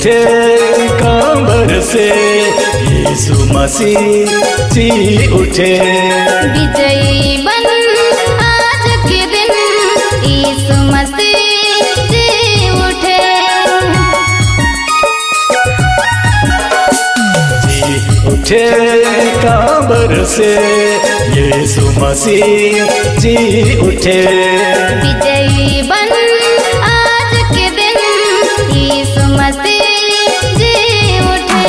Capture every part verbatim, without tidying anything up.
उठे कब्र से यीशु मसीह जी उठे। विजयी बन आज के दिन यीशु मसीह जी उठे। जी उठे कब्र से यीशु मसीह जी उठे। विजयी बन आज के दिन यीशु मसीह जी उठे।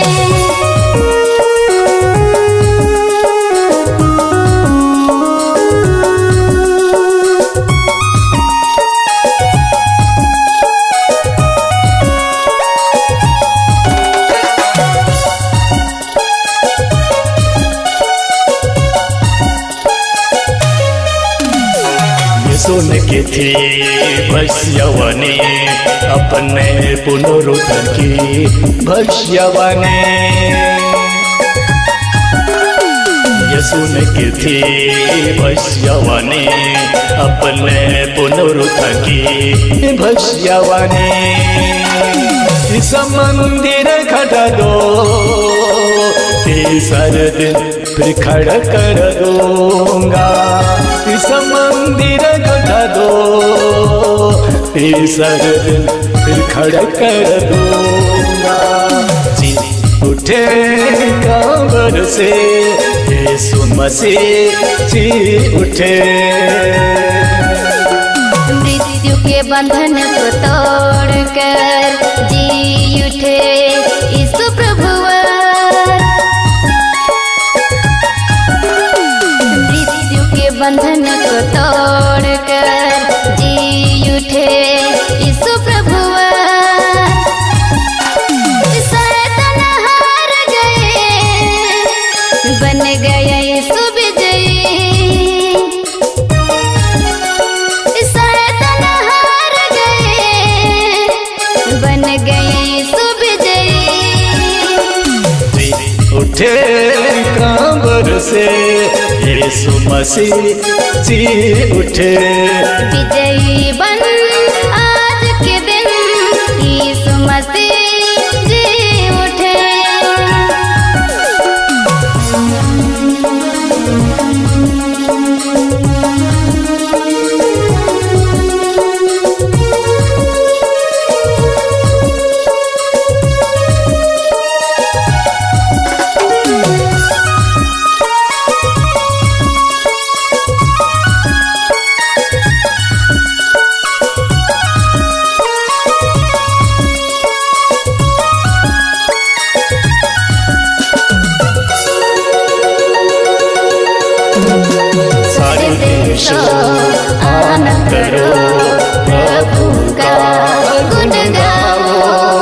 सुन के थी भविष्यवाणी अपने पुनरुत्थान की भविष्यवाणी। ये सुन के थी भविष्यवाणी अपने पुनरुत्थान की भविष्यवाणी। इस मंदिर खड़ा दो तीसरे दिन फिर खड़ा कर दूंगा। इस मंदिर खड़ा दो तीसरे दिन फिर खड़ा कर दूंगा। जी उठे कब्र से यीशु मसीह जी उठे। मृत्यु के बंधन को तोड़कर जी उठे यीशु प्रभुवर। मृत्यु के बंधन को तोड़कर जी उठे यीशु प्रभुवर। शैतान हार गए बन गया यीशु विजयी। शैतान हार गए बन गए यीशु विजयी। उठे कब्र से यीशु मसीह जी उठे। विजयी बन आज के दिन यीशु मसीह जी उठे। सारे देशों आनंद करो प्रभु का गुण गाओ।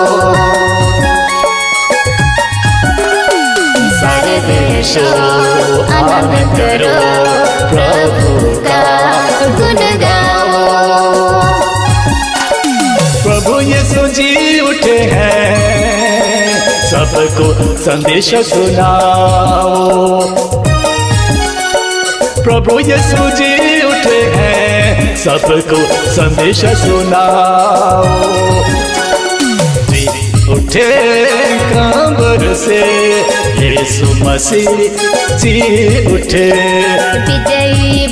सारे देशों आनंद करो प्रभु का गुण गाओ। प्रभु यीशु जी उठे हैं सबको संदेश सुनाओ। प्रभु यीशु जी उठे हैं सबको संदेश सुनाओ। जी उठे कब्र से यीशु मसीह जी उठे। विजयी